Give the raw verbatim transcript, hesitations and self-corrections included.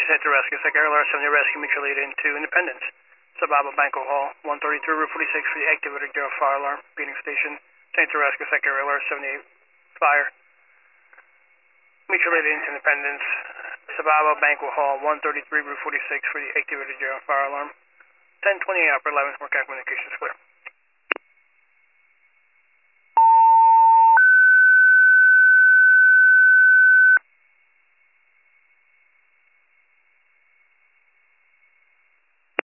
Communications Center Rescue, Secretary Alarm seventy Rescue mutually aid into Independence. Sababa Banco Hall, one thirty-three Route forty-six for the activated General Fire Alarm. Beating Station, Center Rescue, Secretary Alarm seventy-eight Fire. Mutually aid into Independence. Sababa Banco Hall, one thirty-three Route forty-six for the activated General Fire Alarm. ten twenty-eight Upper eleventh, Marquette Communications Clear.